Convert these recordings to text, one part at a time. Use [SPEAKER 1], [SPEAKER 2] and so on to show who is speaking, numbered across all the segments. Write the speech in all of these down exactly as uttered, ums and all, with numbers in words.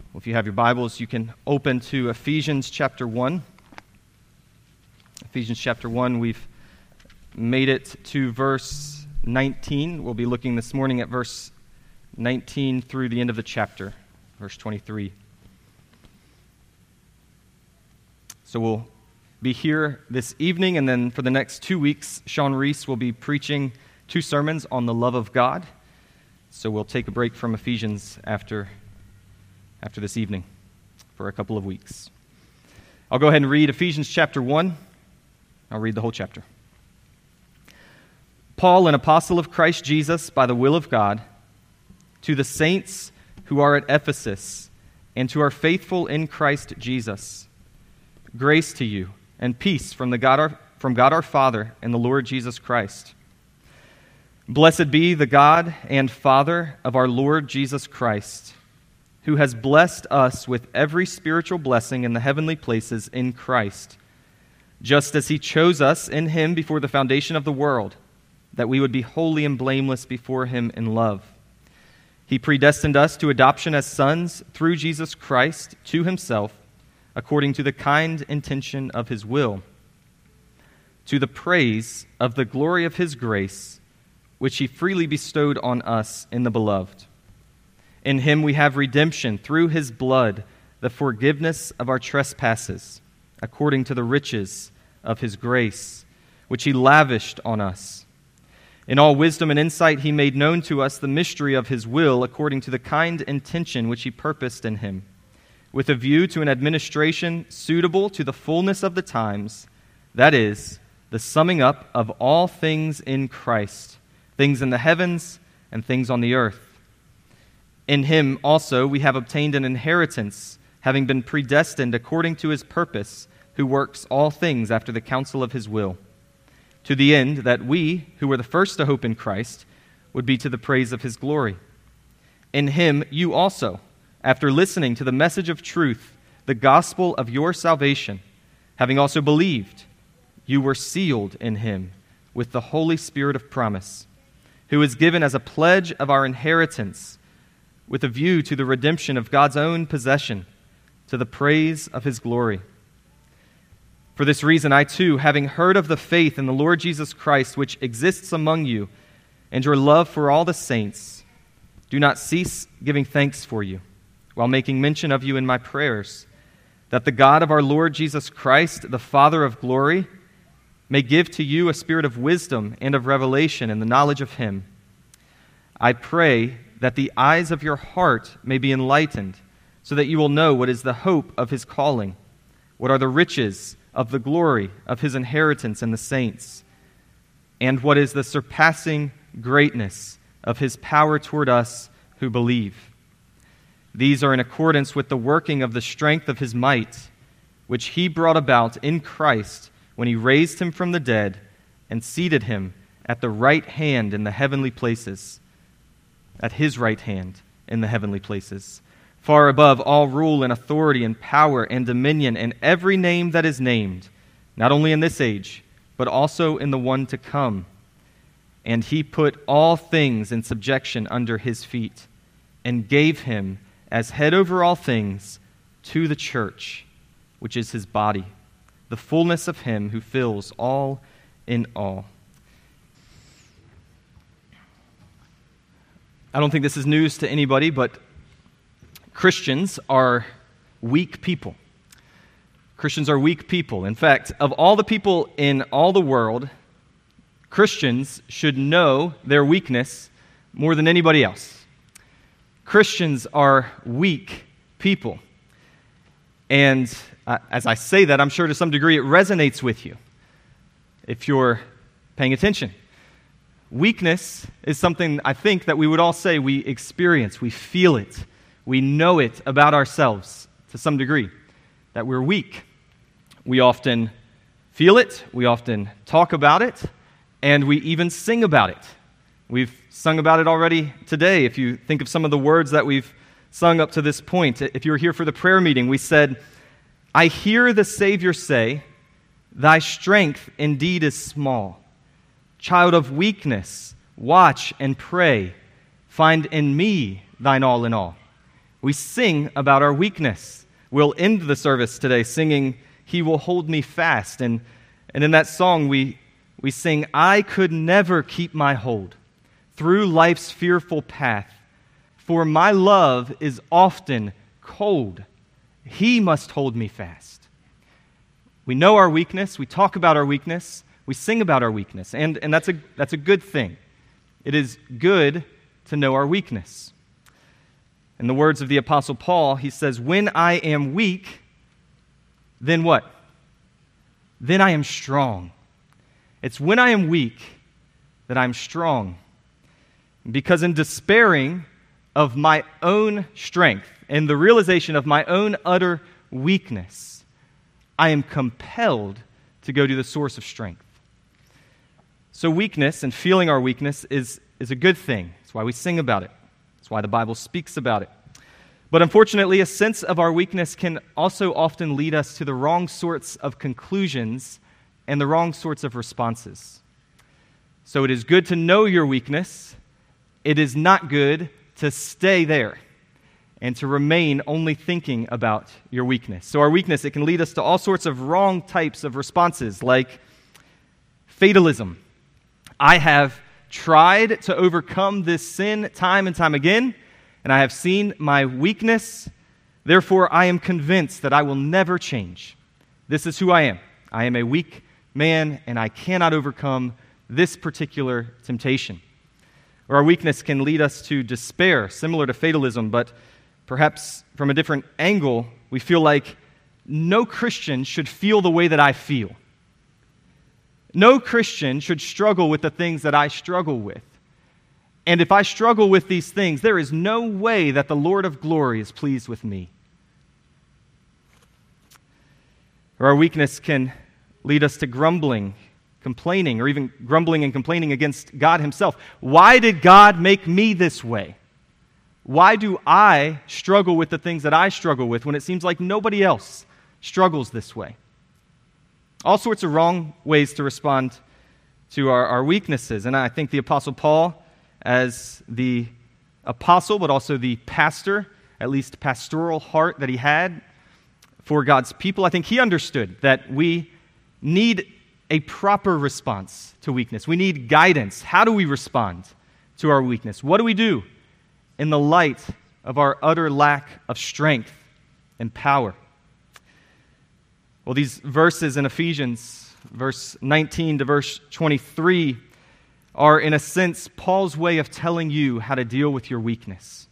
[SPEAKER 1] Well, if you have your Bibles, you can open to Ephesians chapter one. Ephesians chapter one, we've made it to verse nineteen. We'll be looking this morning at verse nineteen through the end of the chapter, verse twenty-three. So we'll be here this evening, and then for the next two weeks, Sean Reese will be preaching two sermons on the love of God. So we'll take a break from Ephesians after after this evening for a couple of weeks. I'll go ahead and read Ephesians chapter one. I'll read the whole chapter. Paul, an apostle of Christ Jesus by the will of God, to the saints who are at Ephesus and who are faithful in Christ Jesus, grace to you and peace from the God our, from God our Father and the Lord Jesus Christ. Blessed be the God and Father of our Lord Jesus Christ, who has blessed us with every spiritual blessing in the heavenly places in Christ, just as he chose us in him before the foundation of the world, that we would be holy and blameless before him in love. He predestined us to adoption as sons through Jesus Christ to himself, according to the kind intention of his will, to the praise of the glory of his grace, which he freely bestowed on us in the Beloved. In him we have redemption through his blood, the forgiveness of our trespasses, according to the riches of his grace, which he lavished on us. In all wisdom and insight he made known to us the mystery of his will, according to the kind intention which he purposed in him, with a view to an administration suitable to the fullness of the times, that is, the summing up of all things in Christ, things in the heavens and things on the earth. In him also we have obtained an inheritance, having been predestined according to his purpose, who works all things after the counsel of his will, to the end that we, who were the first to hope in Christ, would be to the praise of his glory. In him you also, after listening to the message of truth, the gospel of your salvation, having also believed, you were sealed in him with the Holy Spirit of promise, who is given as a pledge of our inheritance, with a view to the redemption of God's own possession, to the praise of his glory. For this reason, I too, having heard of the faith in the Lord Jesus Christ which exists among you, and your love for all the saints, do not cease giving thanks for you, while making mention of you in my prayers, that the God of our Lord Jesus Christ, the Father of glory, may give to you a spirit of wisdom and of revelation in the knowledge of him. I pray that the eyes of your heart may be enlightened, so that you will know what is the hope of his calling, what are the riches of the glory of his inheritance in the saints, and what is the surpassing greatness of his power toward us who believe. These are in accordance with the working of the strength of his might, which he brought about in Christ when he raised him from the dead and seated him at the right hand in the heavenly places, at his right hand in the heavenly places, far above all rule and authority and power and dominion and every name that is named, not only in this age, but also in the one to come. And he put all things in subjection under his feet, and gave him as head over all things to the church, which is his body, the fullness of him who fills all in all. I don't think this is news to anybody, but Christians are weak people. Christians are weak people. In fact, of all the people in all the world, Christians should know their weakness more than anybody else. Christians are weak people. And uh, as I say that, I'm sure to some degree it resonates with you if you're paying attention. Weakness is something I think that we would all say we experience, we feel it, we know it about ourselves to some degree, that we're weak. We often feel it, we often talk about it, and we even sing about it. We've sung about it already today. If you think of some of the words that we've sung up to this point, if you were here for the prayer meeting, we said, I hear the Savior say, thy strength indeed is small. Child of weakness, watch and pray. Find in me thine all in all. We sing about our weakness. We'll end the service today singing, "He will hold me fast." And, and in that song, we, we sing, "I could never keep my hold through life's fearful path, for my love is often cold. He must hold me fast." We know our weakness. We talk about our weakness. We sing about our weakness. And, and that's a, that's a good thing. It is good to know our weakness. In the words of the Apostle Paul, he says, "When I am weak, then what? Then I am strong." It's when I am weak that I'm strong. Because in despairing of my own strength and the realization of my own utter weakness, I am compelled to go to the source of strength. So weakness and feeling our weakness is, is a good thing. That's why we sing about it. That's why the Bible speaks about it. But unfortunately, a sense of our weakness can also often lead us to the wrong sorts of conclusions and the wrong sorts of responses. So it is good to know your weakness. It is not good to stay there and to remain only thinking about your weakness. So our weakness, it can lead us to all sorts of wrong types of responses, like fatalism. I have tried to overcome this sin time and time again, and I have seen my weakness. Therefore, I am convinced that I will never change. This is who I am. I am a weak man, and I cannot overcome this particular temptation. Or our weakness can lead us to despair, similar to fatalism, but perhaps from a different angle. We feel like no Christian should feel the way that I feel. No Christian should struggle with the things that I struggle with. And if I struggle with these things, there is no way that the Lord of glory is pleased with me. Or our weakness can lead us to grumbling, complaining, or even grumbling and complaining against God himself. Why did God make me this way? Why do I struggle with the things that I struggle with when it seems like nobody else struggles this way? All sorts of wrong ways to respond to our, our weaknesses. And I think the Apostle Paul, as the apostle, but also the pastor, at least pastoral heart that he had for God's people, I think he understood that we need a proper response to weakness. We need guidance. How do we respond to our weakness? What do we do in the light of our utter lack of strength and power? Well, these verses in Ephesians, verse nineteen to verse twenty-three, are in a sense Paul's way of telling you how to deal with your weakness.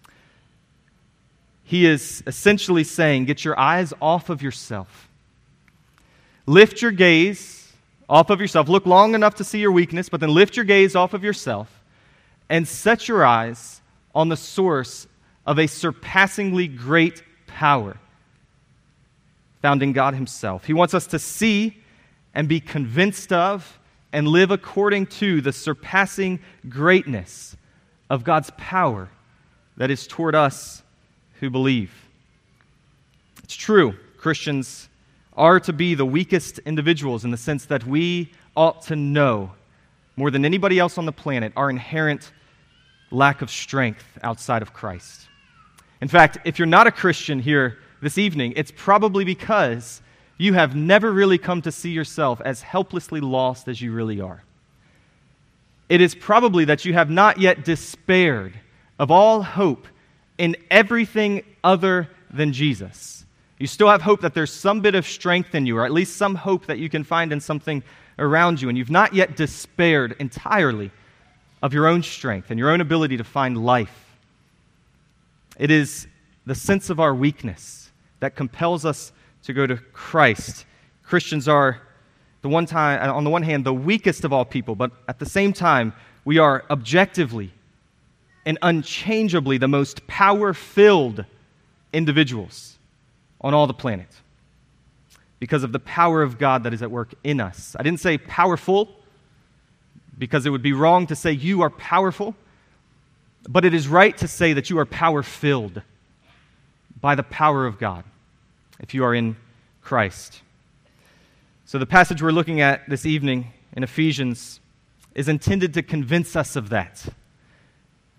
[SPEAKER 1] He is essentially saying, get your eyes off of yourself. Lift your gaze off of yourself. Look long enough to see your weakness, but then lift your gaze off of yourself and set your eyes on the source of a surpassingly great power found in God himself. He wants us to see and be convinced of and live according to the surpassing greatness of God's power that is toward us who believe. It's true, Christians are to be the weakest individuals in the sense that we ought to know more than anybody else on the planet our inherent lack of strength outside of Christ. In fact, if you're not a Christian here this evening, it's probably because you have never really come to see yourself as helplessly lost as you really are. It is probably that you have not yet despaired of all hope in everything other than Jesus. You still have hope that there's some bit of strength in you, or at least some hope that you can find in something around you, and you've not yet despaired entirely of your own strength and your own ability to find life. It is the sense of our weakness that compels us to go to Christ. Christians are, the one time, on the one hand, the weakest of all people, but at the same time, we are objectively and unchangeably the most power-filled individuals on all the planet because of the power of God that is at work in us. I didn't say powerful because it would be wrong to say you are powerful, but it is right to say that you are power-filled by the power of God if you are in Christ. So the passage we're looking at this evening in Ephesians is intended to convince us of that.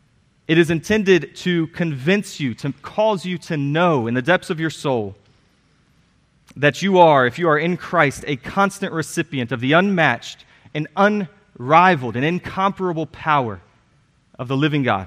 [SPEAKER 1] It is intended to convince you, to cause you to know in the depths of your soul that you are, if you are in Christ, a constant recipient of the unmatched and unrivaled and incomparable power of the living God.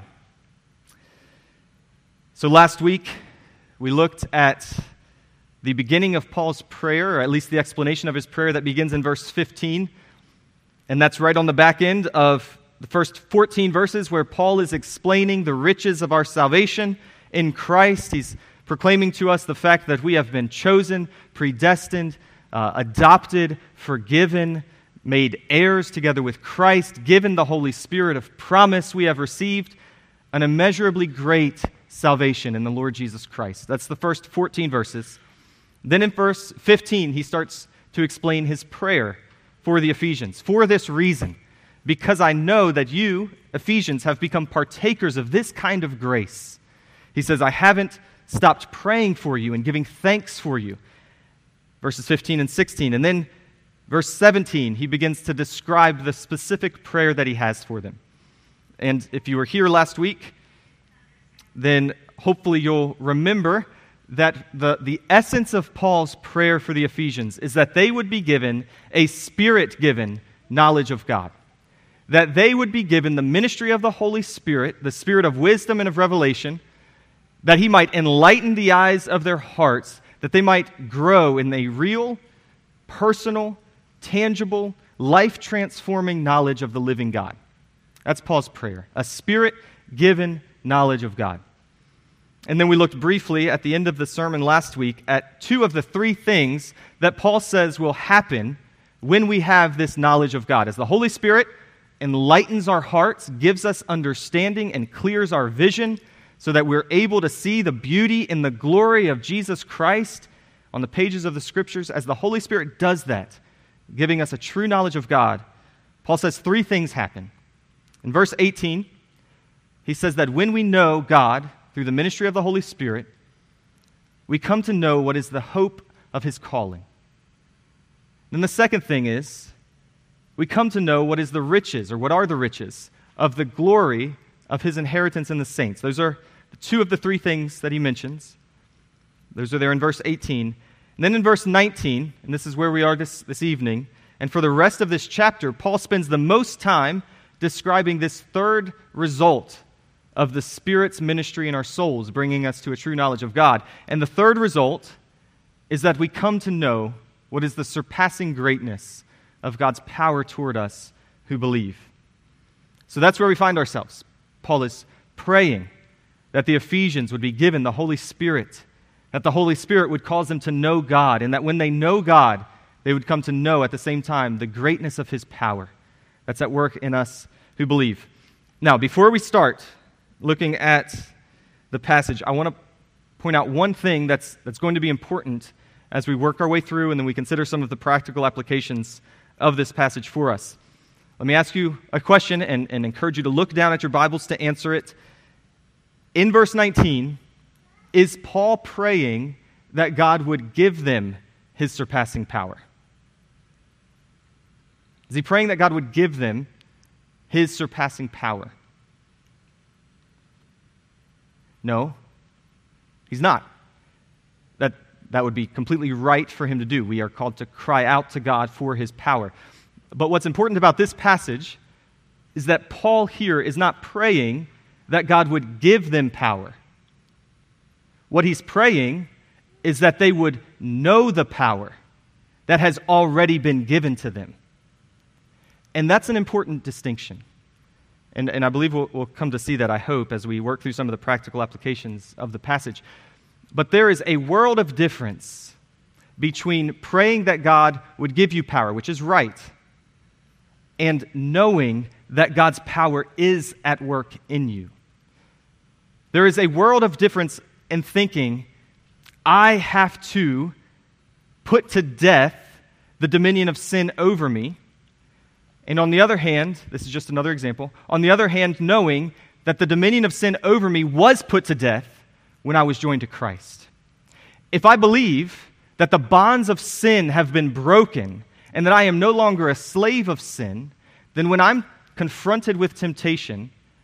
[SPEAKER 1] So last week, we looked at the beginning of Paul's prayer, or at least the explanation of his prayer that begins in verse fifteen. And that's right on the back end of the first fourteen verses where Paul is explaining the riches of our salvation in Christ. He's proclaiming to us the fact that we have been chosen, predestined, uh, adopted, forgiven, made heirs together with Christ, given the Holy Spirit of promise. We have received an immeasurably great salvation in the Lord Jesus Christ. That's the first fourteen verses. Then in verse fifteen, he starts to explain his prayer for the Ephesians. For this reason, because I know that you, Ephesians, have become partakers of this kind of grace. He says, I haven't stopped praying for you and giving thanks for you. Verses fifteen and sixteen. And then verse seventeen, he begins to describe the specific prayer that he has for them. And if you were here last week, then hopefully you'll remember that the, the essence of Paul's prayer for the Ephesians is that they would be given a Spirit-given knowledge of God. That they would be given the ministry of the Holy Spirit, the spirit of wisdom and of revelation, that he might enlighten the eyes of their hearts, that they might grow in a real, personal, tangible, life-transforming knowledge of the living God. That's Paul's prayer, a Spirit-given knowledge of God. And then we looked briefly at the end of the sermon last week at two of the three things that Paul says will happen when we have this knowledge of God. As the Holy Spirit enlightens our hearts, gives us understanding, and clears our vision so that we're able to see the beauty and the glory of Jesus Christ on the pages of the Scriptures. As the Holy Spirit does that, giving us a true knowledge of God, Paul says three things happen. In verse eighteen, he says that when we know God through the ministry of the Holy Spirit, we come to know what is the hope of his calling. Then the second thing is, we come to know what is the riches, or what are the riches, of the glory of his inheritance in the saints. Those are two of the three things that he mentions. Those are there in verse eighteen. And then in verse nineteen, and this is where we are this, this evening, and for the rest of this chapter, Paul spends the most time describing this third result of the Spirit's ministry in our souls, bringing us to a true knowledge of God. And the third result is that we come to know what is the surpassing greatness of God's power toward us who believe. So that's where we find ourselves. Paul is praying that the Ephesians would be given the Holy Spirit, that the Holy Spirit would cause them to know God, and that when they know God, they would come to know at the same time the greatness of his power that's at work in us who believe. Now, before we start looking at the passage, I want to point out one thing that's that's going to be important as we work our way through and then we consider some of the practical applications of this passage for us. Let me ask you a question and, and encourage you to look down at your Bibles to answer it. In verse nineteen, is Paul praying that God would give them his surpassing power? Is he praying that God would give them his surpassing power? No, he's not. That, that would be completely right for him to do. We are called to cry out to God for his power. But what's important about this passage is that Paul here is not praying that God would give them power. What he's praying is that they would know the power that has already been given to them. And that's an important distinction. And, and I believe we'll, we'll come to see that, I hope, as we work through some of the practical applications of the passage. But there is a world of difference between praying that God would give you power, which is right, and knowing that God's power is at work in you. There is a world of difference in thinking, I have to put to death the dominion of sin over me. And on the other hand, this is just another example, on the other hand, knowing that the dominion of sin over me was put to death when I was joined to Christ. If I believe that the bonds of sin have been broken and that I am no longer a slave of sin, then when I'm confronted with temptation,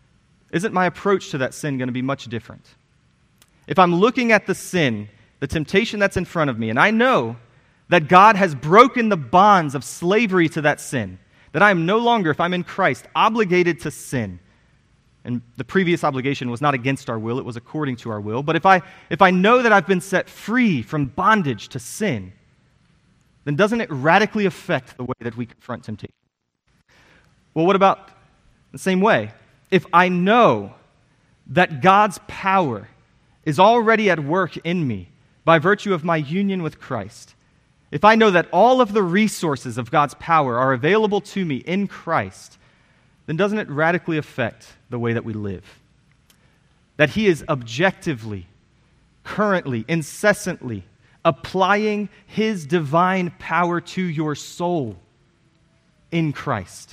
[SPEAKER 1] isn't my approach to that sin going to be much different? If I'm looking at the sin, the temptation that's in front of me, and I know that God has broken the bonds of slavery to that sin, that I am no longer, if I'm in Christ, obligated to sin. And the previous obligation was not against our will, it was according to our will. But if I, if I know that I've been set free from bondage to sin, then doesn't it radically affect the way that we confront temptation? Well, what about the same way? If I know that God's power is already at work in me by virtue of my union with Christ, if I know that all of the resources of God's power are available to me in Christ, then doesn't it radically affect the way that we live? That He is objectively, currently, incessantly applying His divine power to your soul in Christ.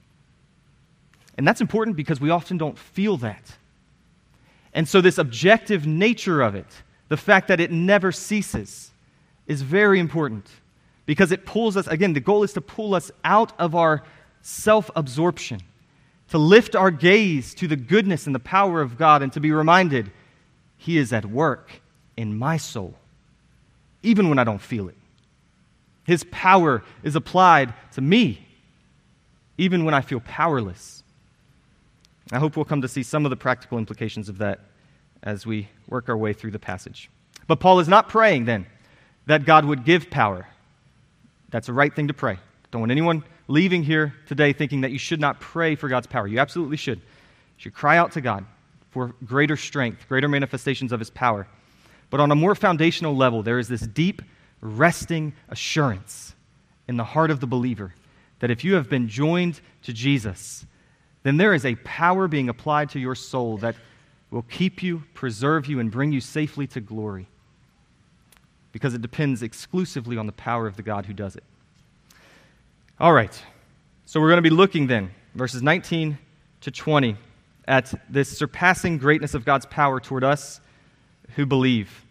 [SPEAKER 1] And that's important because we often don't feel that. And so this objective nature of it, the fact that it never ceases, is very important because it pulls us, again, the goal is to pull us out of our self-absorption, to lift our gaze to the goodness and the power of God, and to be reminded, He is at work in my soul, even when I don't feel it. His power is applied to me, even when I feel powerless. I hope we'll come to see some of the practical implications of that as we work our way through the passage. But Paul is not praying then that God would give power. That's the right thing to pray. Don't want anyone leaving here today thinking that you should not pray for God's power. You absolutely should. You should cry out to God for greater strength, greater manifestations of His power. But on a more foundational level, there is this deep, resting assurance in the heart of the believer that if you have been joined to Jesus, then there is a power being applied to your soul that will keep you, preserve you, and bring you safely to glory, because it depends exclusively on the power of the God who does it. All right, so we're going to be looking then, verses nineteen to twenty, at this surpassing greatness of God's power toward us who believe.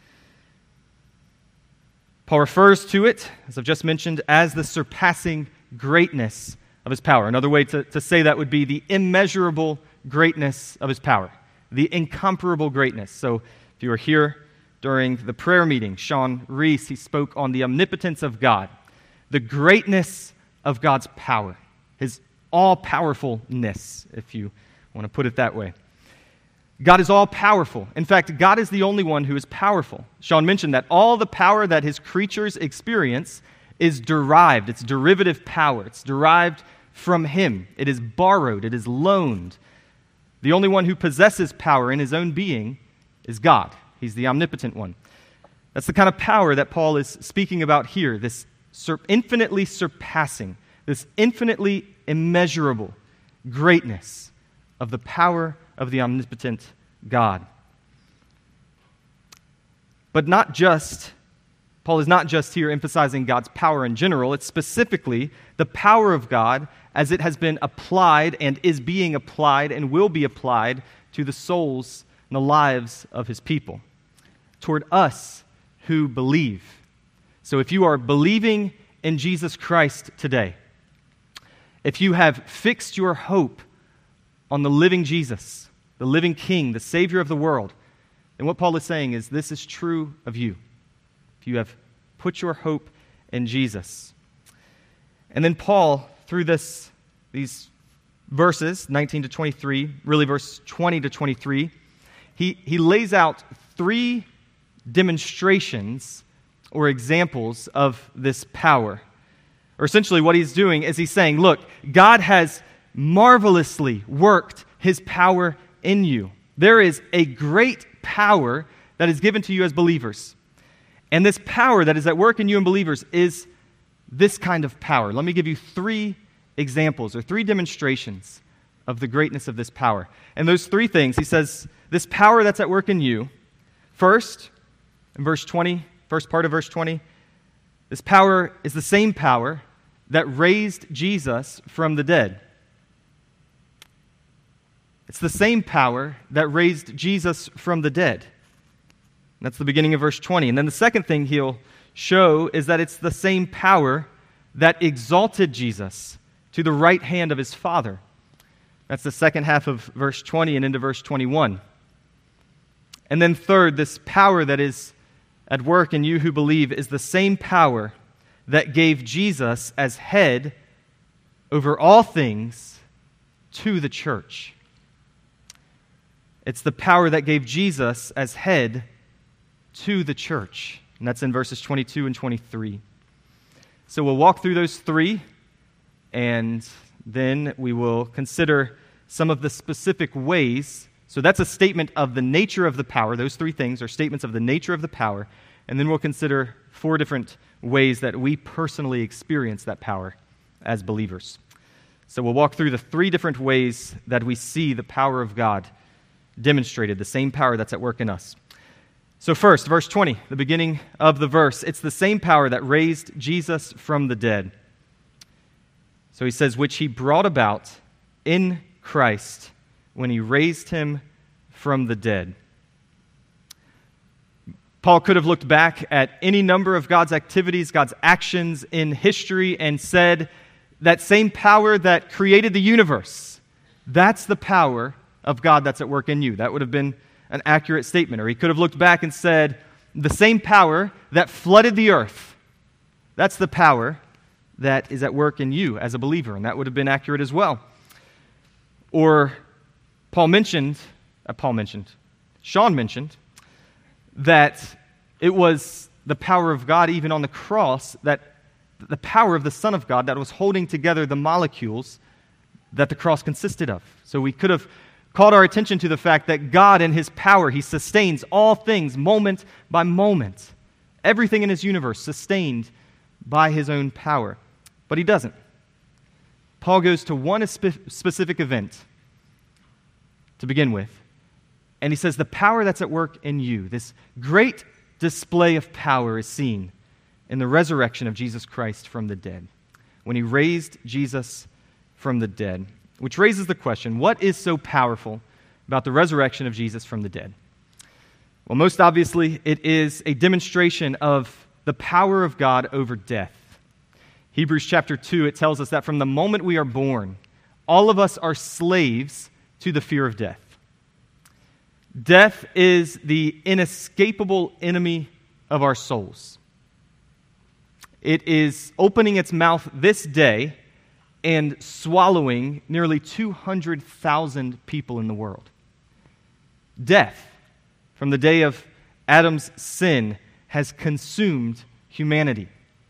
[SPEAKER 1] Paul refers to it, as I've just mentioned, as the surpassing greatness of His power. Another way to, to say that would be the immeasurable greatness of His power, the incomparable greatness. So if you were here during the prayer meeting, Sean Reese, he spoke on the omnipotence of God, the greatness of God's power, His all-powerfulness, if you want to put it that way. God is all-powerful. In fact, God is the only one who is powerful. Sean mentioned that all the power that His creatures experience is derived. It's derivative power. It's derived from Him. It is borrowed. It is loaned. The only one who possesses power in His own being is God. He's the omnipotent one. That's the kind of power that Paul is speaking about here, this sur- infinitely surpassing, this infinitely immeasurable greatness of the power of the omnipotent God. But not just, Paul is not just here emphasizing God's power in general, it's specifically the power of God as it has been applied and is being applied and will be applied to the souls and the lives of His people, toward us who believe. So if you are believing in Jesus Christ today, if you have fixed your hope on the living Jesus, the living King, the Savior of the world, then what Paul is saying is this is true of you. If you have put your hope in Jesus. And then Paul, through this, these verses, nineteen to twenty-three, really verse twenty to twenty-three, he, he lays out three demonstrations or examples of this power. Or essentially what he's doing is he's saying, look, God has marvelously worked His power in you. There is a great power that is given to you as believers. And this power that is at work in you and believers is this kind of power. Let me give you three examples or three demonstrations of the greatness of this power. And those three things, he says, this power that's at work in you, first, in verse twenty, first part of verse twenty, this power is the same power that raised Jesus from the dead. It's the same power that raised Jesus from the dead. That's the beginning of verse twenty. And then the second thing he'll show is that it's the same power that exalted Jesus to the right hand of His Father. That's the second half of verse twenty and into verse twenty-one. And then third, this power that is at work in you who believe is the same power that gave Jesus as head over all things to the church. It's the power that gave Jesus as head to the church. And that's in verses twenty-two and twenty-three. So we'll walk through those three, and then we will consider some of the specific ways. So that's a statement of the nature of the power. Those three things are statements of the nature of the power. And then we'll consider four different ways that we personally experience that power as believers. So we'll walk through the three different ways that we see the power of God demonstrated, the same power that's at work in us. So first, verse twenty, the beginning of the verse, it's the same power that raised Jesus from the dead. So he says, which he brought about in Christ when he raised him from the dead. Paul could have looked back at any number of God's activities, God's actions in history, and said, that same power that created the universe, that's the power of God that's at work in you. That would have been an accurate statement. Or he could have looked back and said, the same power that flooded the earth, that's the power that is at work in you as a believer. And that would have been accurate as well. Or Paul mentioned, uh, Paul mentioned, Sean mentioned, that it was the power of God even on the cross, that the power of the Son of God that was holding together the molecules that the cross consisted of. So we could have called our attention to the fact that God in his power, he sustains all things moment by moment. Everything in his universe sustained by his own power. But he doesn't. Paul goes to one spe- specific event to begin with, and he says the power that's at work in you, this great display of power, is seen in the resurrection of Jesus Christ from the dead, when he raised Jesus from the dead. Which raises the question, what is so powerful about the resurrection of Jesus from the dead? Well, most obviously, it is a demonstration of the power of God over death. Hebrews chapter two, it tells us that from the moment we are born, all of us are slaves to the fear of death. Death is the inescapable enemy of our souls. It is opening its mouth this day and swallowing nearly two hundred thousand people in the world. Death, from the day of Adam's sin, has consumed humanity.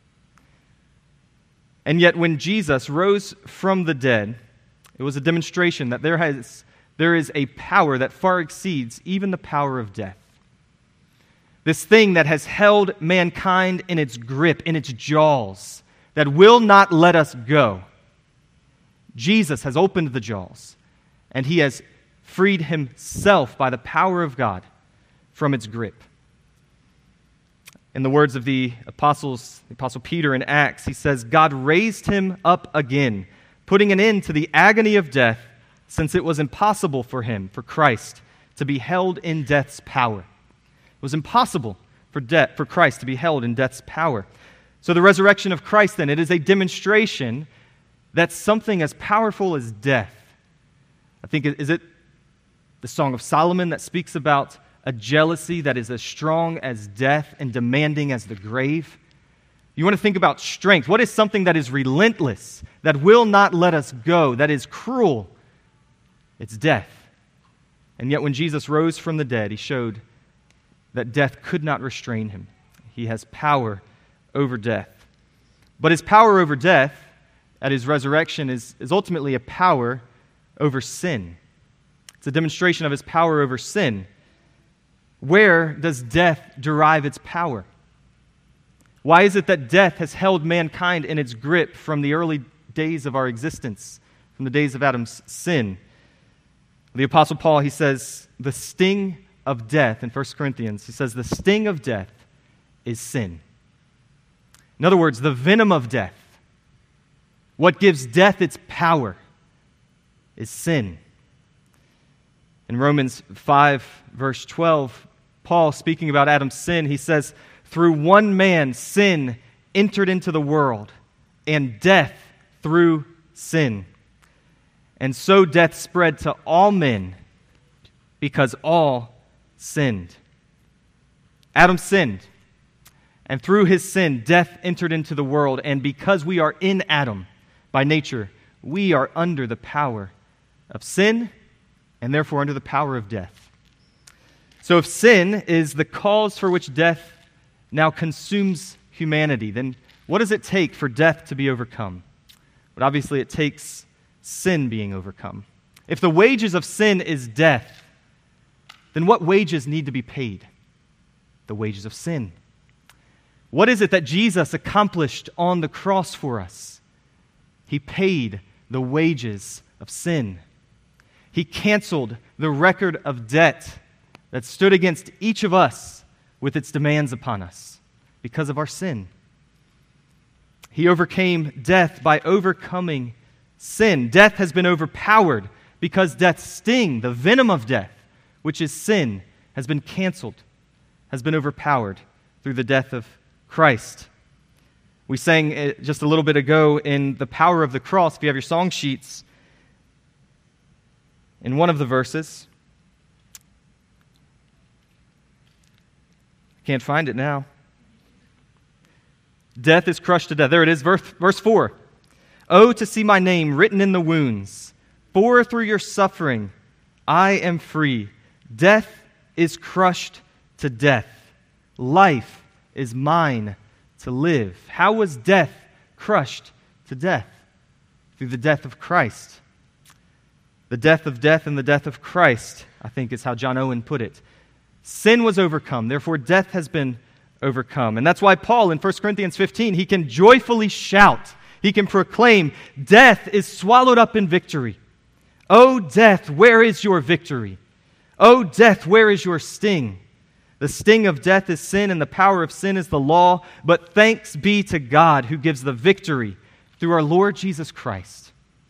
[SPEAKER 1] And yet when Jesus rose from the dead, it was a demonstration that there has there is a power that far exceeds even the power of death. This thing that has held mankind in its grip, in its jaws, that will not let us go. Jesus has opened the jaws, and he has freed himself by the power of God from its grip. In the words of the apostles, the Apostle Peter in Acts, he says, God raised him up again, putting an end to the agony of death, since it was impossible for him, for Christ, to be held in death's power. It was impossible for death, for Christ to be held in death's power. So the resurrection of Christ, then, it is a demonstration that something as powerful as death, I think, is it the Song of Solomon that speaks about a jealousy that is as strong as death and demanding as the grave? You want to think about strength. What is something that is relentless, that will not let us go, that is cruel? It's death. And yet when Jesus rose from the dead, he showed that death could not restrain him. He has power over death. But his power over death at his resurrection is, is ultimately a power over sin. It's a demonstration of his power over sin. Where does death derive its power? Why is it that death has held mankind in its grip from the early days of our existence, from the days of Adam's sin? The Apostle Paul, he says, the sting of death in First Corinthians, he says, the sting of death is sin. In other words, the venom of death, what gives death its power, is sin. In Romans five, verse twelve, Paul, speaking about Adam's sin, he says, through one man sin entered into the world, and death through sin. And so death spread to all men because all sinned. Adam sinned. And through his sin, death entered into the world. And because we are in Adam by nature, we are under the power of sin and therefore under the power of death. So if sin is the cause for which death now consumes humanity, then what does it take for death to be overcome? But obviously it takes sin being overcome. If the wages of sin is death, then what wages need to be paid? The wages of sin. What is it that Jesus accomplished on the cross for us? He paid the wages of sin. He canceled the record of debt that stood against each of us with its demands upon us because of our sin. He overcame death by overcoming sin. Death has been overpowered because death's sting, the venom of death, which is sin, has been canceled, has been overpowered through the death of Christ. We sang it just a little bit ago in The Power of the Cross. If you have your song sheets, in one of the verses, can't find it now. Death is crushed to death. There it is, verse, verse four. Oh, to see my name written in the wounds, for through your suffering I am free. Death is crushed to death. Life is mine to live. How was death crushed to death? Through the death of Christ. The death of death and the death of Christ, I think is how John Owen put it. Sin was overcome, therefore death has been overcome. And that's why Paul in First Corinthians fifteen, he can joyfully shout, he can proclaim, death is swallowed up in victory. O death, where is your victory? O death, where is your sting? The sting of death is sin, and the power of sin is the law. But thanks be to God who gives the victory through our Lord Jesus Christ.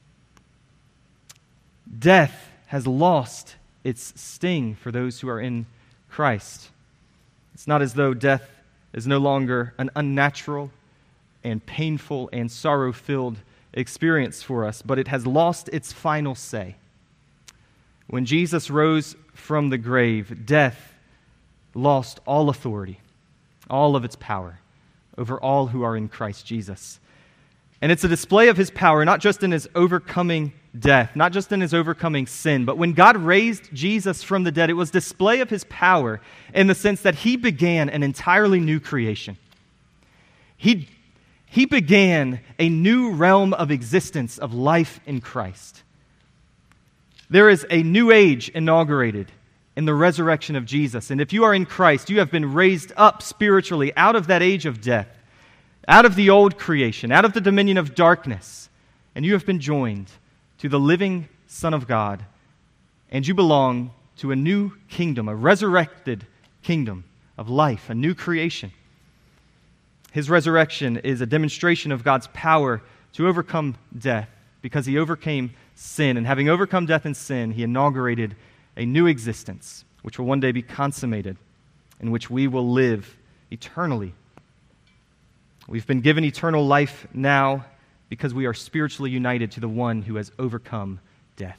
[SPEAKER 1] Death has lost its sting for those who are in Christ. It's not as though death is no longer an unnatural and painful and sorrow-filled experience for us, but it has lost its final say. When Jesus rose from the grave, death lost all authority, all of its power over all who are in Christ Jesus. And it's a display of his power, not just in his overcoming death, not just in his overcoming sin, but when God raised Jesus from the dead, it was display of his power in the sense that he began an entirely new creation. He, he began a new realm of existence, of life in Christ. There is a new age inaugurated in the resurrection of Jesus. And if you are in Christ, you have been raised up spiritually out of that age of death, out of the old creation, out of the dominion of darkness, and you have been joined to the living Son of God, and you belong to a new kingdom, a resurrected kingdom of life, a new creation. His resurrection is a demonstration of God's power to overcome death because he overcame sin, and having overcome death and sin, he inaugurated a new existence, which will one day be consummated, in which we will live eternally. We've been given eternal life now because we are spiritually united to the one who has overcome death.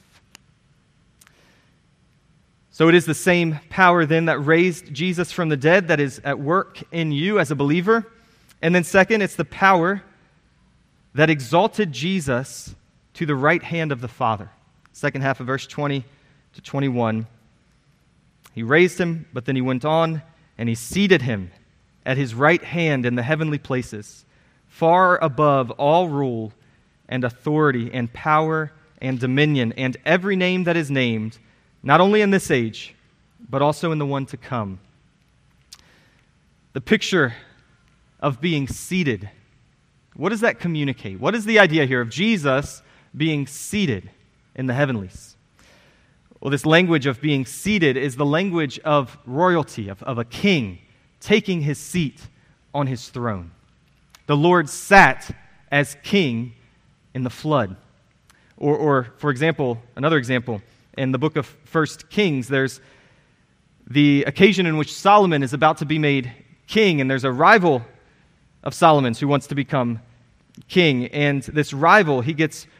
[SPEAKER 1] So it is the same power then that raised Jesus from the dead that is at work in you as a believer. And then second, it's the power that exalted Jesus to the right hand of the Father. Second half of verse twenty to twenty-one. He raised him, but then he went on and he seated him at his right hand in the heavenly places, far above all rule and authority and power and dominion and every name that is named, not only in this age, but also in the one to come. The picture of being seated, what does that communicate? What is the idea here of Jesus being seated in the heavenlies? Well, this language of being seated is the language of royalty, of, of a king taking his seat on his throne. The Lord sat as king in the flood. Or, or, for example, another example, in the book of First Kings, there's the occasion in which Solomon is about to be made king, and there's a rival of Solomon's who wants to become king. And this rival, he gets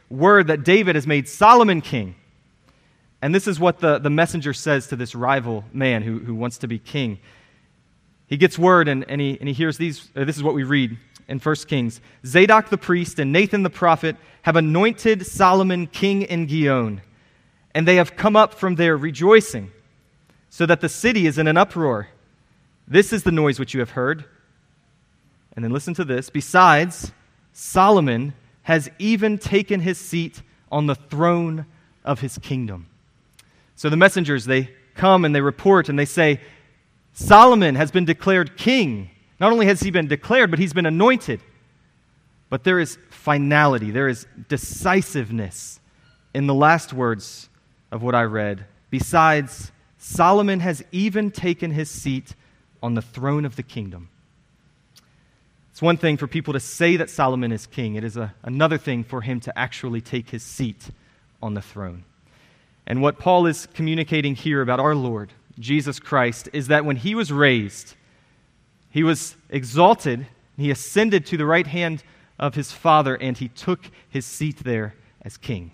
[SPEAKER 1] word that David has made Solomon king. And this is what the, the messenger says to this rival man who, who wants to be king. He gets word, and, and, he, and he hears these. Uh, this is what we read in First Kings. Zadok the priest and Nathan the prophet have anointed Solomon king in Gihon, and they have come up from there rejoicing, so that the city is in an uproar. This is the noise which you have heard. And then listen to this. Besides, Solomon has even taken his seat on the throne of his kingdom. So the messengers, they come and they report and they say, Solomon has been declared king. Not only has he been declared, but he's been anointed. But there is finality, there is decisiveness in the last words of what I read. Besides, Solomon has even taken his seat on the throne of the kingdom. It's one thing for people to say that Solomon is king. It is a, another thing for him to actually take his seat on the throne. And what Paul is communicating here about our Lord, Jesus Christ, is that when he was raised, he was exalted, he ascended to the right hand of his Father, and he took his seat there as king.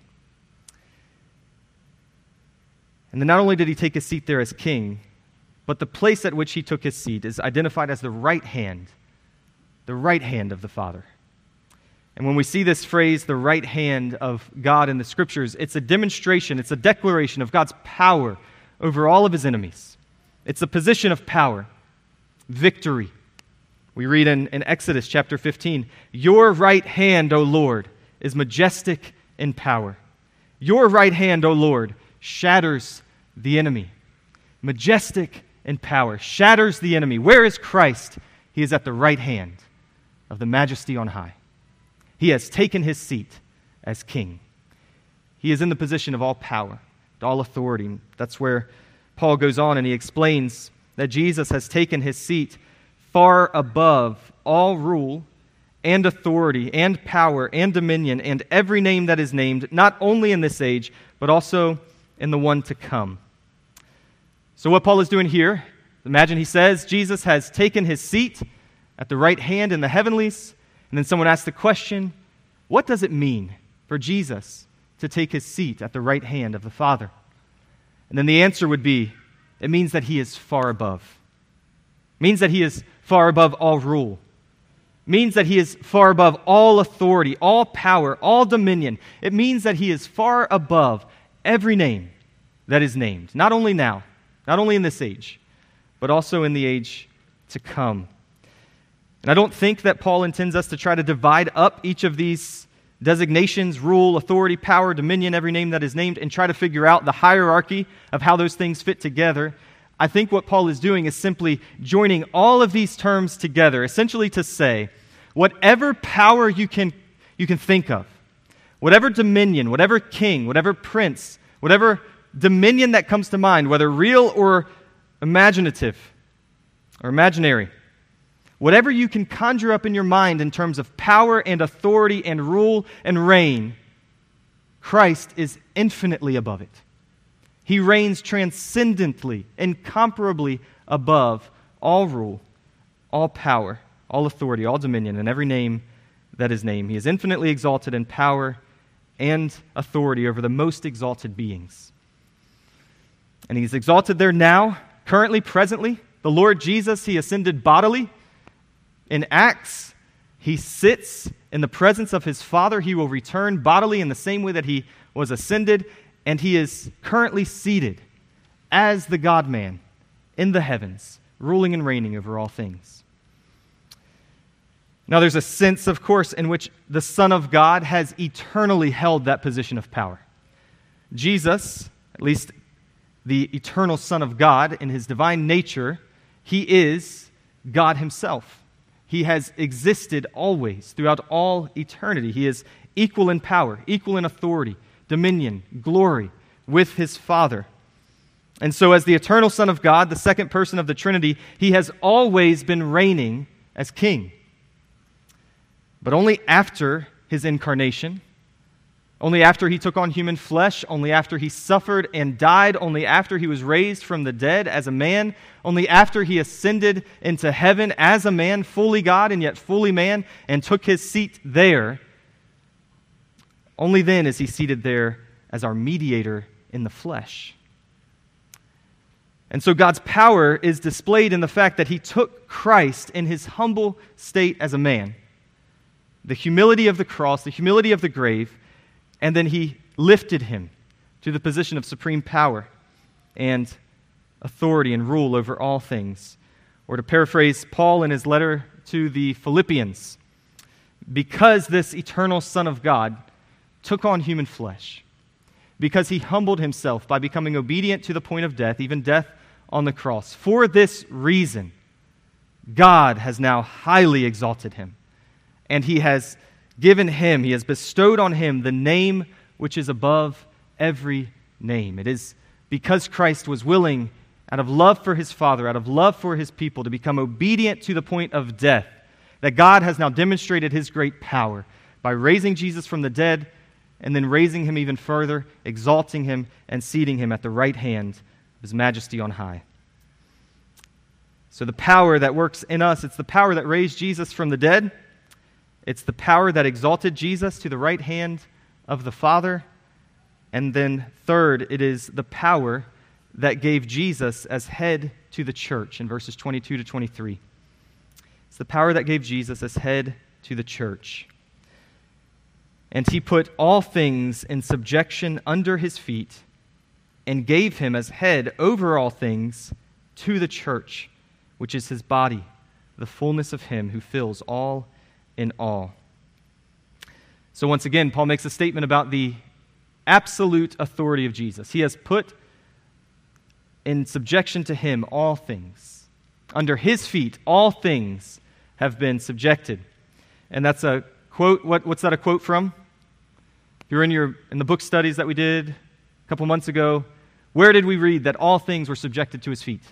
[SPEAKER 1] And then not only did he take his seat there as king, but the place at which he took his seat is identified as the right hand, the right hand of the Father. And when we see this phrase, the right hand of God in the Scriptures, it's a demonstration, it's a declaration of God's power over all of his enemies. It's a position of power, victory. We read in, in Exodus chapter fifteen, your right hand, O Lord, is majestic in power. Your right hand, O Lord, shatters the enemy. Majestic in power, shatters the enemy. Where is Christ? He is at the right hand of the majesty on high. He has taken his seat as king. He is in the position of all power, all authority. That's where Paul goes on and he explains that Jesus has taken his seat far above all rule and authority and power and dominion and every name that is named, not only in this age, but also in the one to come. So what Paul is doing here, imagine he says Jesus has taken his seat at the right hand in the heavenlies, and then someone asks the question, what does it mean for Jesus to take his seat at the right hand of the Father? And then the answer would be, it means that he is far above. It means that he is far above all rule. It means that he is far above all authority, all power, all dominion. It means that he is far above every name that is named, not only now, not only in this age, but also in the age to come. And I don't think that Paul intends us to try to divide up each of these designations, rule, authority, power, dominion, every name that is named, and try to figure out the hierarchy of how those things fit together. I think what Paul is doing is simply joining all of these terms together, essentially to say, whatever power you can, you can think of, whatever dominion, whatever king, whatever prince, whatever dominion that comes to mind, whether real or imaginative or imaginary, whatever you can conjure up in your mind in terms of power and authority and rule and reign, Christ is infinitely above it. He reigns transcendently, incomparably above all rule, all power, all authority, all dominion, and every name that is named. He is infinitely exalted in power and authority over the most exalted beings. And he's exalted there now, currently, presently. The Lord Jesus, he ascended bodily. In Acts, he sits in the presence of his Father. He will return bodily in the same way that he was ascended, and he is currently seated as the God-man in the heavens, ruling and reigning over all things. Now, there's a sense, of course, in which the Son of God has eternally held that position of power. Jesus, at least the eternal Son of God in his divine nature, he is God himself. He has existed always, throughout all eternity. He is equal in power, equal in authority, dominion, glory with his Father. And so as the eternal Son of God, the second person of the Trinity, he has always been reigning as king. But only after his incarnation, only after he took on human flesh, only after he suffered and died, only after he was raised from the dead as a man, only after he ascended into heaven as a man, fully God and yet fully man, and took his seat there, Only then is he seated there as our mediator in the flesh. And so God's power is displayed in the fact that he took Christ in his humble state as a man, the humility of the cross, the humility of the grave, and then he lifted him to the position of supreme power and authority and rule over all things. Or to paraphrase Paul in his letter to the Philippians, because this eternal Son of God took on human flesh, because he humbled himself by becoming obedient to the point of death, even death on the cross. For this reason, God has now highly exalted him, and he has given him, he has bestowed on him the name which is above every name. It is because Christ was willing, out of love for his Father, out of love for his people, to become obedient to the point of death, that God has now demonstrated his great power by raising Jesus from the dead and then raising him even further, exalting him and seating him at the right hand of his majesty on high. So the power that works in us, it's the power that raised Jesus from the dead. It's the power that exalted Jesus to the right hand of the Father. And then third, it is the power that gave Jesus as head to the church in verses twenty-two to twenty-three. It's the power that gave Jesus as head to the church. And he put all things in subjection under his feet and gave him as head over all things to the church, which is his body, the fullness of him who fills all in all. So once again, Paul makes a statement about the absolute authority of Jesus. He has put in subjection to him all things. Under his feet, all things have been subjected. And that's a quote. What, what's that a quote from? If you're in your in the book studies that we did a couple months ago, where did we read that all things were subjected to his feet?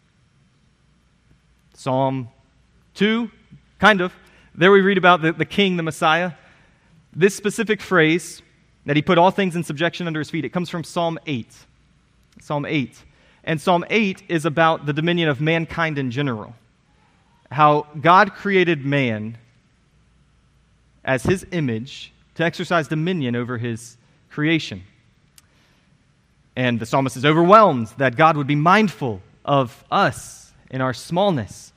[SPEAKER 1] Psalm two, kind of. There we read about the, the king, the Messiah. This specific phrase, that he put all things in subjection under his feet, it comes from Psalm eight. Psalm eight. And Psalm eight is about the dominion of mankind in general. How God created man as his image to exercise dominion over his creation. And the psalmist is overwhelmed that God would be mindful of us in our smallness.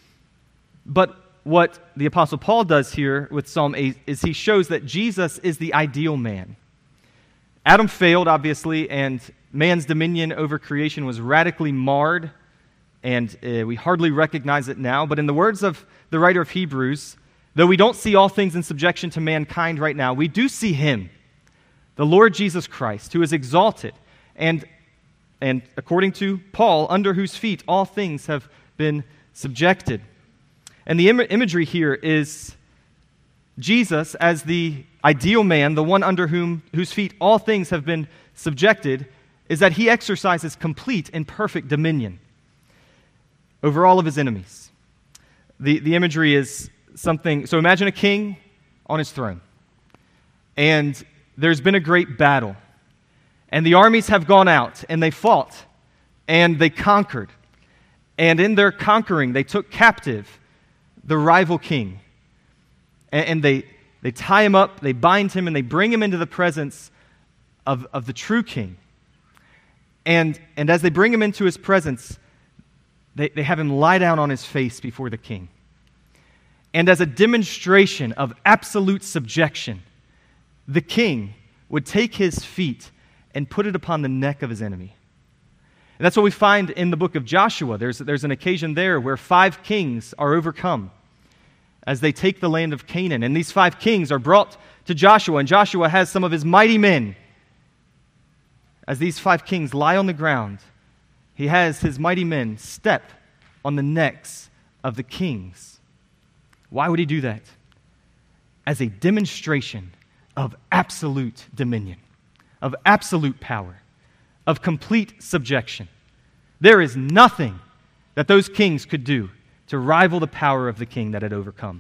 [SPEAKER 1] But what the Apostle Paul does here with Psalm eight is he shows that Jesus is the ideal man. Adam failed, obviously, and man's dominion over creation was radically marred, and uh, we hardly recognize it now. But in the words of the writer of Hebrews, though we don't see all things in subjection to mankind right now, we do see him, the Lord Jesus Christ, who is exalted, and, and according to Paul, under whose feet all things have been subjected. And the Im- imagery here is Jesus as the ideal man, the one under whom whose feet all things have been subjected, is that he exercises complete and perfect dominion over all of his enemies. The, the imagery is something, so imagine a king on his throne, and there's been a great battle, and the armies have gone out, and they fought, and they conquered, and in their conquering, they took captive the rival king, and, and they, they tie him up, they bind him, and they bring him into the presence of, of the true king. And, and as they bring him into his presence, they, they have him lie down on his face before the king. And as a demonstration of absolute subjection, the king would take his feet and put it upon the neck of his enemy. And that's what we find in the book of Joshua. There's, there's an occasion there where five kings are overcome as they take the land of Canaan. And these five kings are brought to Joshua, and Joshua has some of his mighty men. As these five kings lie on the ground, he has his mighty men step on the necks of the kings. Why would he do that? As a demonstration of absolute dominion, of absolute power, of complete subjection. There is nothing that those kings could do to rival the power of the king that had overcome.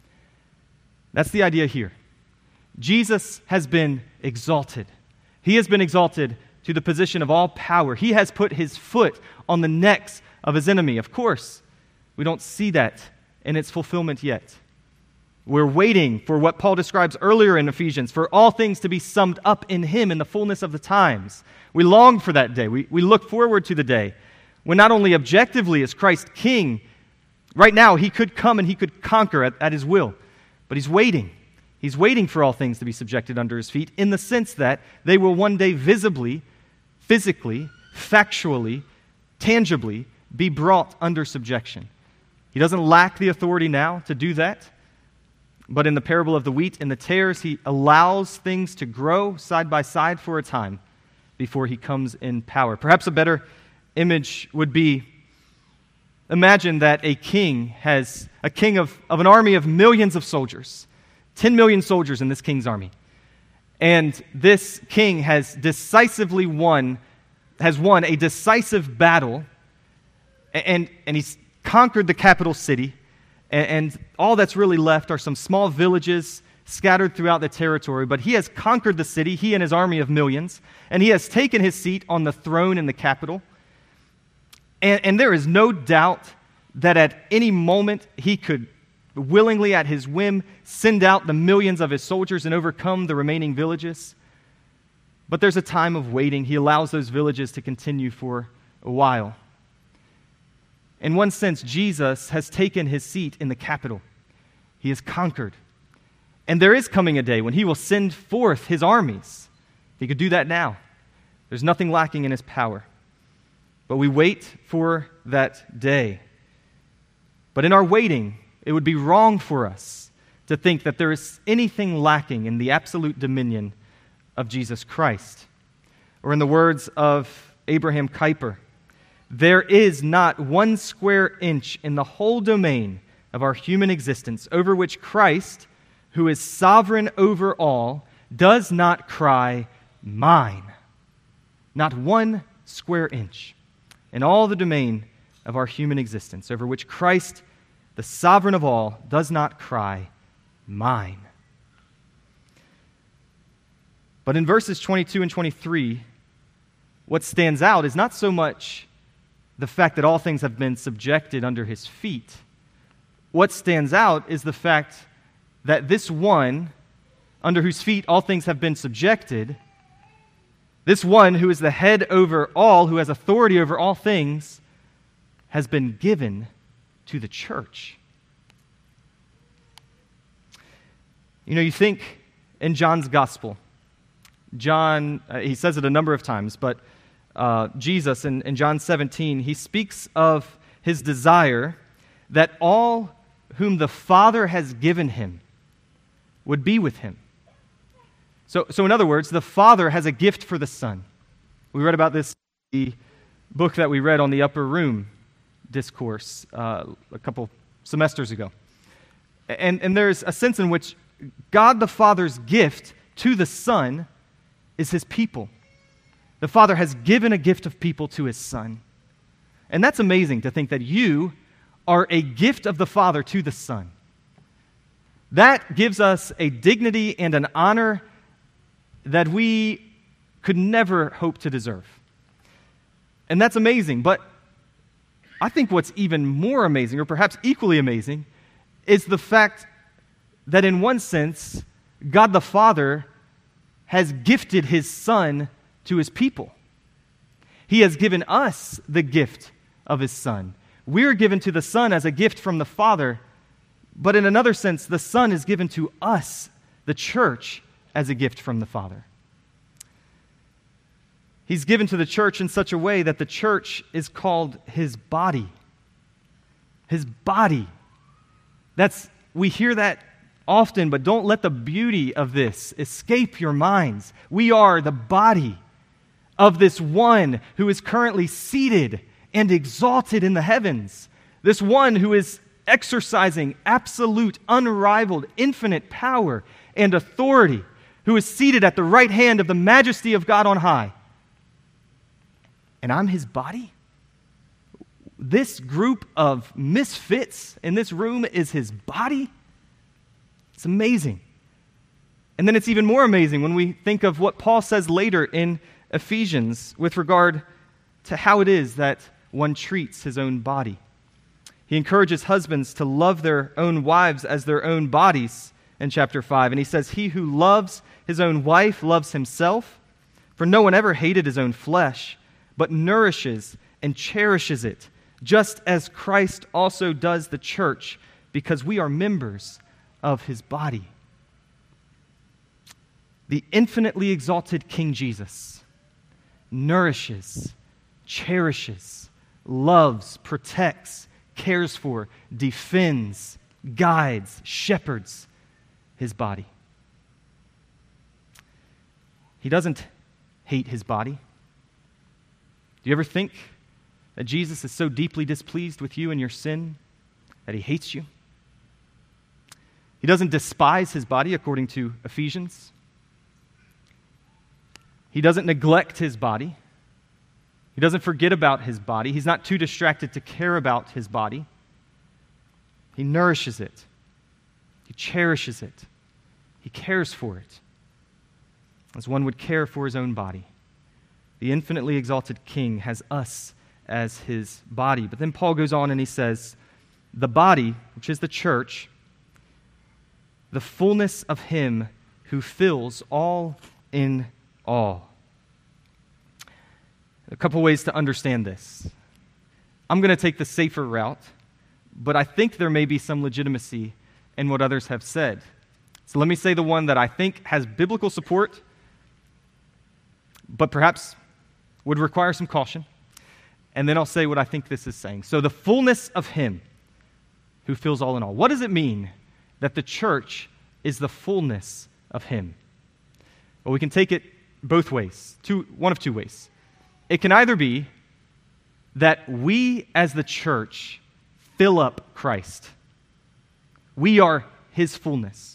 [SPEAKER 1] That's the idea here. Jesus has been exalted. He has been exalted to the position of all power. He has put his foot on the necks of his enemy. Of course, we don't see that in its fulfillment yet. We're waiting for what Paul describes earlier in Ephesians, for all things to be summed up in him in the fullness of the times. We long for that day. We, we look forward to the day when not only objectively is Christ king, right now he could come and he could conquer at, at his will, but he's waiting. He's waiting for all things to be subjected under his feet in the sense that they will one day visibly, physically, factually, tangibly be brought under subjection. He doesn't lack the authority now to do that. But in the parable of the wheat and the tares, he allows things to grow side by side for a time before he comes in power. Perhaps a better image would be, imagine that a king has, a king of, of an army of millions of soldiers, ten million soldiers in this king's army. And this king has decisively won, has won a decisive battle, and, and he's conquered the capital city. And all that's really left are some small villages scattered throughout the territory. But he has conquered the city, he and his army of millions, and he has taken his seat on the throne in the capital. And, and there is no doubt that at any moment he could willingly, at his whim, send out the millions of his soldiers and overcome the remaining villages. But there's a time of waiting. He allows those villages to continue for a while. In one sense, Jesus has taken his seat in the capital. He has conquered. And there is coming a day when he will send forth his armies. He could do that now. There's nothing lacking in his power. But we wait for that day. But in our waiting, it would be wrong for us to think that there is anything lacking in the absolute dominion of Jesus Christ. Or in the words of Abraham Kuyper, there is not one square inch in the whole domain of our human existence over which Christ, who is sovereign over all, does not cry, mine. Not one square inch in all the domain of our human existence over which Christ, the sovereign of all, does not cry, mine. But in verses twenty-two and twenty-three, what stands out is not so much the fact that all things have been subjected under his feet. What stands out is the fact that this one, under whose feet all things have been subjected, this one who is the head over all, who has authority over all things, has been given to the church. You know, you think in John's gospel, John, uh, he says it a number of times, but Uh, Jesus in, in John seventeen, he speaks of his desire that all whom the Father has given him would be with him. So, so in other words, the Father has a gift for the Son. We read about this in the book that we read on the Upper Room discourse uh, a couple semesters ago. And, and there's a sense in which God the Father's gift to the Son is his people. The Father has given a gift of people to his Son. And that's amazing to think that you are a gift of the Father to the Son. That gives us a dignity and an honor that we could never hope to deserve. And that's amazing. But I think what's even more amazing, or perhaps equally amazing, is the fact that in one sense, God the Father has gifted his Son to his people. He has given us the gift of his Son. We're given to the Son as a gift from the Father, but in another sense, the Son is given to us, the church, as a gift from the Father. He's given to the church in such a way that the church is called his body. His body. That's, we hear that often, but don't let the beauty of this escape your minds. We are the body of this one who is currently seated and exalted in the heavens. This one who is exercising absolute, unrivaled, infinite power and authority, who is seated at the right hand of the majesty of God on high. And I'm his body? This group of misfits in this room is his body? It's amazing. And then it's even more amazing when we think of what Paul says later in Ephesians with regard to how it is that one treats his own body. He encourages husbands to love their own wives as their own bodies in chapter five. And he says, he who loves his own wife loves himself, for no one ever hated his own flesh, but nourishes and cherishes it, just as Christ also does the church, because we are members of his body. The infinitely exalted King Jesus nourishes, cherishes, loves, protects, cares for, defends, guides, shepherds his body. He doesn't hate his body. Do you ever think that Jesus is so deeply displeased with you and your sin that he hates you? He doesn't despise his body, according to Ephesians. He doesn't neglect his body. He doesn't forget about his body. He's not too distracted to care about his body. He nourishes it. He cherishes it. He cares for it, as one would care for his own body. The infinitely exalted King has us as his body. But then Paul goes on and he says, the body, which is the church, the fullness of him who fills all in all. A couple ways to understand this. I'm going to take the safer route, but I think there may be some legitimacy in what others have said. So let me say the one that I think has biblical support, but perhaps would require some caution. And then I'll say what I think this is saying. So the fullness of him who fills all in all. What does it mean that the church is the fullness of him? Well, we can take it both ways, two, one of two ways. It can either be that we as the church fill up Christ. We are his fullness.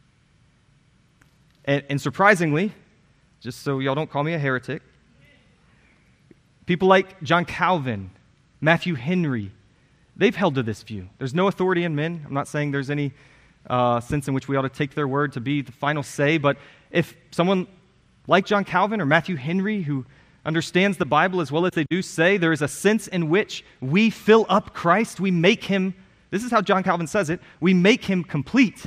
[SPEAKER 1] And, and surprisingly, just so y'all don't call me a heretic, people like John Calvin, Matthew Henry, they've held to this view. There's no authority in men. I'm not saying there's any uh, sense in which we ought to take their word to be the final say, but if someone like John Calvin or Matthew Henry, who understands the Bible as well as they do, say there is a sense in which we fill up Christ, we make him, this is how John Calvin says it, we make him complete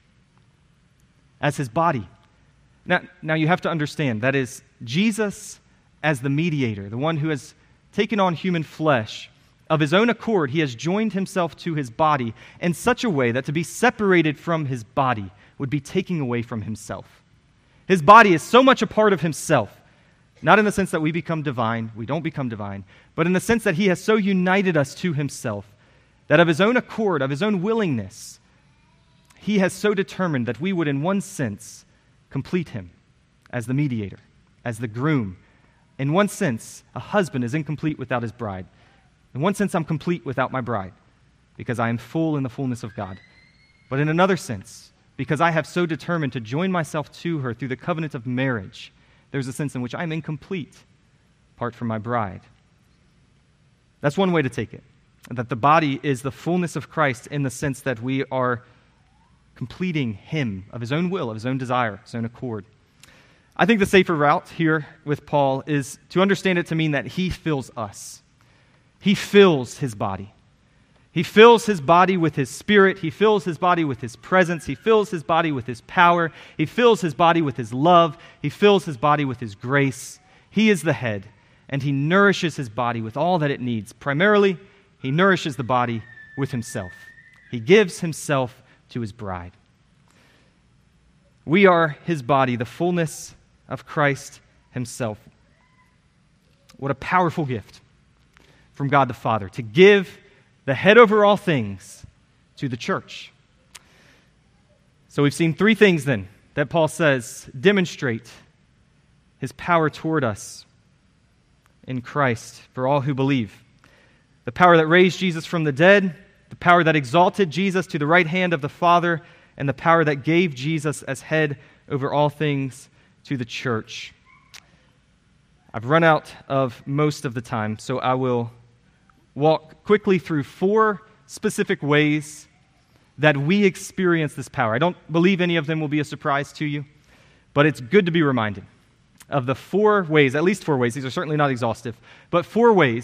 [SPEAKER 1] as his body. Now, now you have to understand, that is Jesus as the mediator, the one who has taken on human flesh. Of his own accord, he has joined himself to his body in such a way that to be separated from his body would be taking away from himself. His body is so much a part of himself, not in the sense that we become divine, we don't become divine, but in the sense that he has so united us to himself that of his own accord, of his own willingness, he has so determined that we would in one sense complete him as the mediator, as the groom. In one sense, a husband is incomplete without his bride. In one sense, I'm complete without my bride because I am full in the fullness of God. But in another sense, because I have so determined to join myself to her through the covenant of marriage, there's a sense in which I'm incomplete apart from my bride. That's one way to take it, that the body is the fullness of Christ in the sense that we are completing him of his own will, of his own desire, his own accord. I think the safer route here with Paul is to understand it to mean that he fills us. He fills his body. He fills his body with his spirit. He fills his body with his presence. He fills his body with his power. He fills his body with his love. He fills his body with his grace. He is the head, and he nourishes his body with all that it needs. Primarily, he nourishes the body with himself. He gives himself to his bride. We are his body, the fullness of Christ himself. What a powerful gift from God the Father to give the head over all things to the church. So we've seen three things then that Paul says demonstrate his power toward us in Christ for all who believe. The power that raised Jesus from the dead, the power that exalted Jesus to the right hand of the Father, and the power that gave Jesus as head over all things to the church. I've run out of most of the time, so I will walk quickly through four specific ways that we experience this power. I don't believe any of them will be a surprise to you, but it's good to be reminded of the four ways, at least four ways, these are certainly not exhaustive, but four ways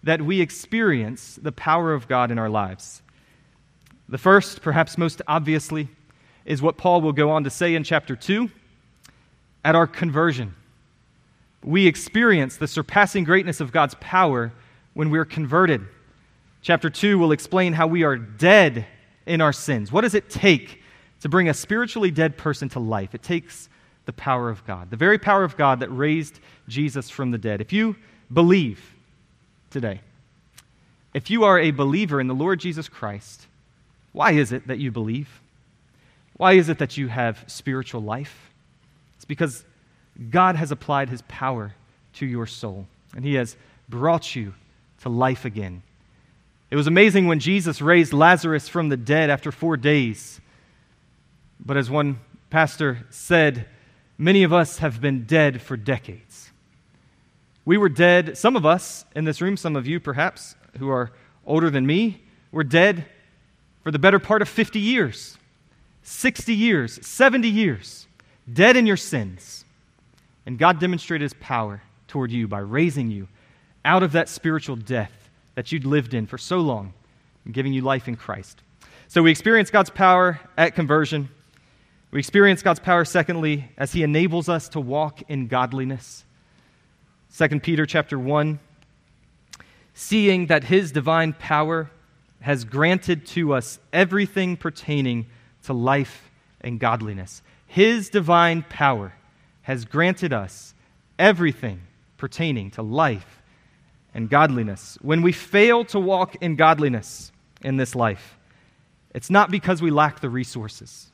[SPEAKER 1] that we experience the power of God in our lives. The first, perhaps most obviously, is what Paul will go on to say in chapter two. At our conversion, we experience the surpassing greatness of God's power when we're converted. Chapter two will explain how we are dead in our sins. What does it take to bring a spiritually dead person to life? It takes the power of God, the very power of God that raised Jesus from the dead. If you believe today, if you are a believer in the Lord Jesus Christ, why is it that you believe? Why is it that you have spiritual life? It's because God has applied His power to your soul, and He has brought you to life again. It was amazing when Jesus raised Lazarus from the dead after four days. But as one pastor said, many of us have been dead for decades. We were dead, some of us in this room, some of you perhaps, who are older than me, were dead for the better part of fifty years, sixty years, seventy years, dead in your sins. And God demonstrated His power toward you by raising you out of that spiritual death that you'd lived in for so long and giving you life in Christ. So we experience God's power at conversion. We experience God's power, secondly, as He enables us to walk in godliness. Second Peter chapter one, seeing that His divine power has granted to us everything pertaining to life and godliness. His divine power has granted us everything pertaining to life and godliness. When we fail to walk in godliness in this life, it's not because we lack the resources.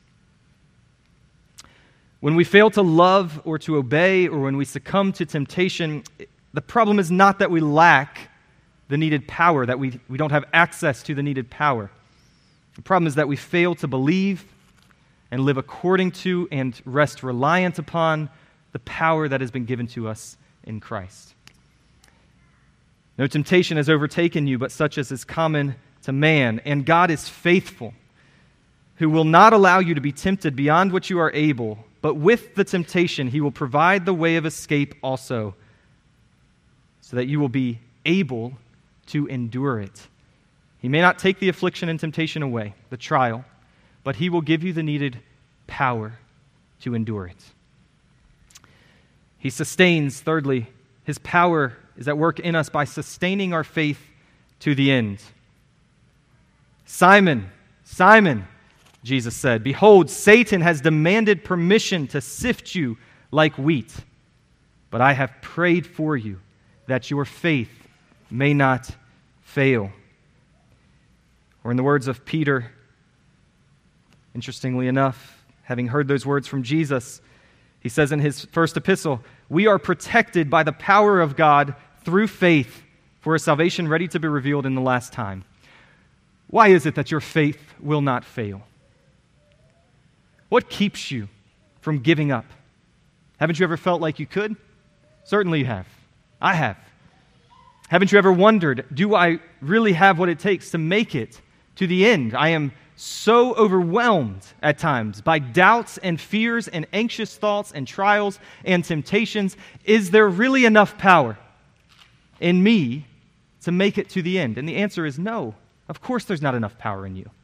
[SPEAKER 1] When we fail to love or to obey, or when we succumb to temptation, the problem is not that we lack the needed power, that we, we don't have access to the needed power. The problem is that we fail to believe and live according to and rest reliant upon the power that has been given to us in Christ. No temptation has overtaken you, but such as is common to man. And God is faithful, who will not allow you to be tempted beyond what you are able, but with the temptation He will provide the way of escape also, so that you will be able to endure it. He may not take the affliction and temptation away, the trial, but He will give you the needed power to endure it. He sustains, thirdly, His power is at work in us by sustaining our faith to the end. Simon, Simon, Jesus said, behold, Satan has demanded permission to sift you like wheat, but I have prayed for you that your faith may not fail. Or in the words of Peter, interestingly enough, having heard those words from Jesus, he says in his first epistle, we are protected by the power of God through faith for a salvation ready to be revealed in the last time. Why is it that your faith will not fail? What keeps you from giving up? Haven't you ever felt like you could? Certainly you have. I have. Haven't you ever wondered, do I really have what it takes to make it to the end? I am so overwhelmed at times by doubts and fears and anxious thoughts and trials and temptations. Is there really enough power in me to make it to the end? And the answer is no. Of course there's not enough power in you.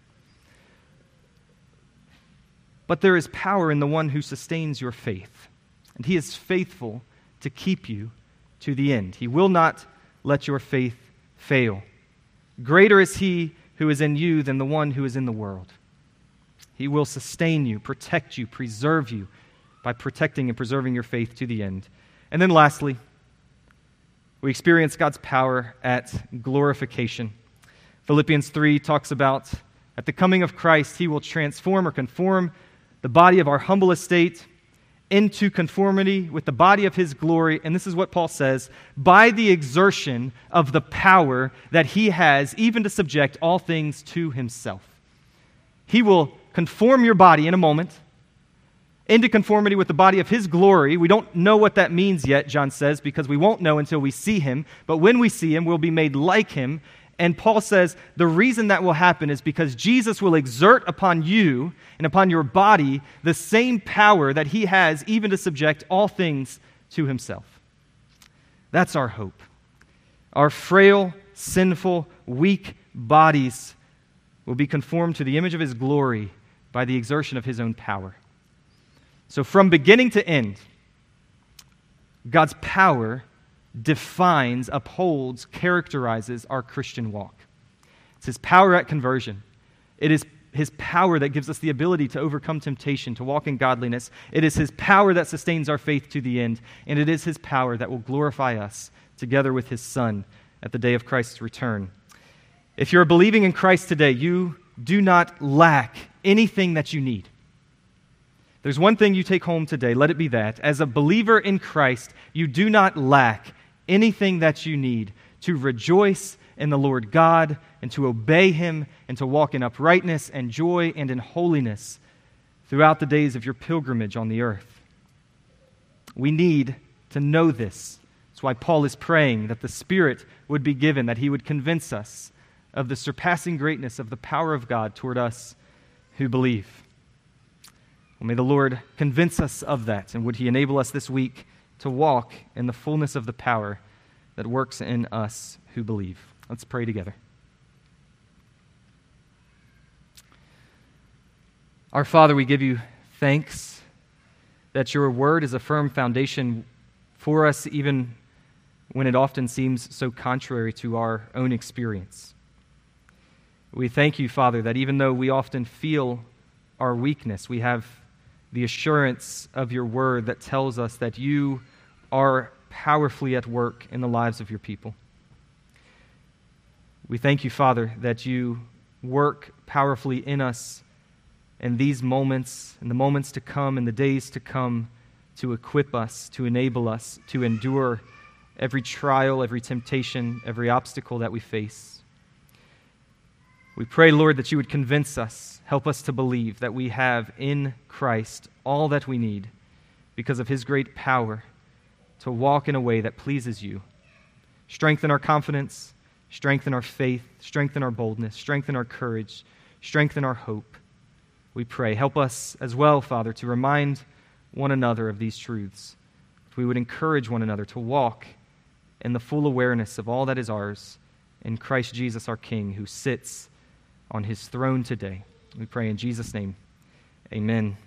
[SPEAKER 1] But there is power in the one who sustains your faith. And He is faithful to keep you to the end. He will not let your faith fail. Greater is He who is in you than the one who is in the world. He will sustain you, protect you, preserve you by protecting and preserving your faith to the end. And then lastly, we experience God's power at glorification. Philippians three talks about at the coming of Christ, He will transform or conform the body of our humble estate into conformity with the body of His glory. And this is what Paul says, by the exertion of the power that He has even to subject all things to Himself. He will conform your body in a moment into conformity with the body of His glory. We don't know what that means yet, John says, because we won't know until we see Him. But when we see Him, we'll be made like Him. And Paul says the reason that will happen is because Jesus will exert upon you and upon your body the same power that He has even to subject all things to Himself. That's our hope. Our frail, sinful, weak bodies will be conformed to the image of his glory by the exertion of his own power. So from beginning to end, God's power defines, upholds, characterizes our Christian walk. It's his power at conversion. It is his power that gives us the ability to overcome temptation, to walk in godliness. It is his power that sustains our faith to the end. And it is his power that will glorify us together with his Son at the day of Christ's return. If you're believing in Christ today, you do not lack anything that you need. There's one thing you take home today, let it be that. As a believer in Christ, you do not lack anything that you need to rejoice in the Lord God and to obey him and to walk in uprightness and joy and in holiness throughout the days of your pilgrimage on the earth. We need to know this. That's why Paul is praying that the Spirit would be given, that he would convince us of the surpassing greatness of the power of God toward us who believe. Well, may the Lord convince us of that, and would he enable us this week to walk in the fullness of the power that works in us who believe. Let's pray together. Our Father, we give you thanks that your word is a firm foundation for us, even when it often seems so contrary to our own experience. We thank you, Father, that even though we often feel our weakness, we have the assurance of your word that tells us that you are powerfully at work in the lives of your people. We thank you, Father, that you work powerfully in us in these moments, in the moments to come, in the days to come, to equip us, to enable us, to endure every trial, every temptation, every obstacle that we face. We pray, Lord, that you would convince us, help us to believe that we have in Christ all that we need because of his great power to walk in a way that pleases you. Strengthen our confidence, strengthen our faith, strengthen our boldness, strengthen our courage, strengthen our hope. We pray. Help us as well, Father, to remind one another of these truths. That we would encourage one another to walk in the full awareness of all that is ours in Christ Jesus our King, who sits on his throne today. We pray in Jesus' name. Amen.